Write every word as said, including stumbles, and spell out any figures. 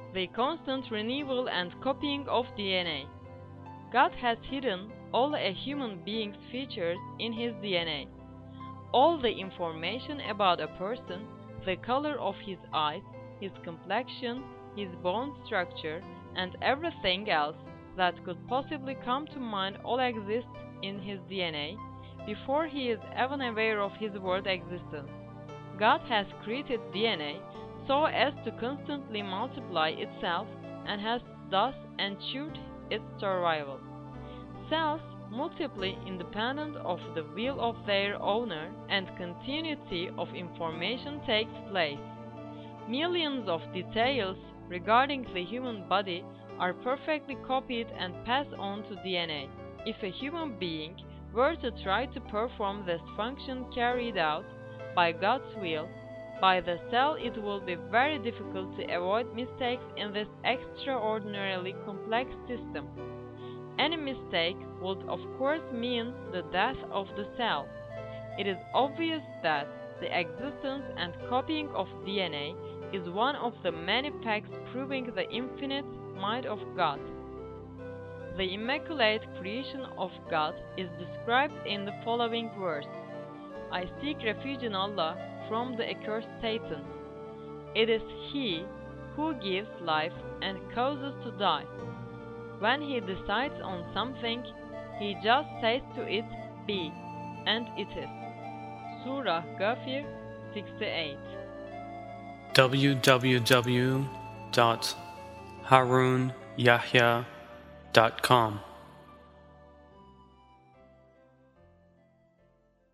the constant renewal and copying of D N A. God has hidden all a human being's features in his D N A. All the information about a person, the color of his eyes, his complexion, his bone structure, and everything else that could possibly come to mind all exists in his D N A before he is even aware of his word existence. God has created D N A so as to constantly multiply itself and has thus ensured its survival. Cells multiply independent of the will of their owner, and continuity of information takes place. Millions of details regarding the human body are perfectly copied and passed on to D N A. If a human being were to try to perform this function carried out by God's will by the cell, it will be very difficult to avoid mistakes in this extraordinarily complex system. Any mistake would of course mean the death of the cell. It is obvious that the existence and copying of D N A is one of the many facts proving the infinite might of God. The immaculate creation of God is described in the following verse: I seek refuge in Allah from the accursed Satan. It is He who gives life and causes to die. When He decides on something, He just says to it, be, and it is. Surah Ghafir sixty-eight. w w w dot harun yahya dot com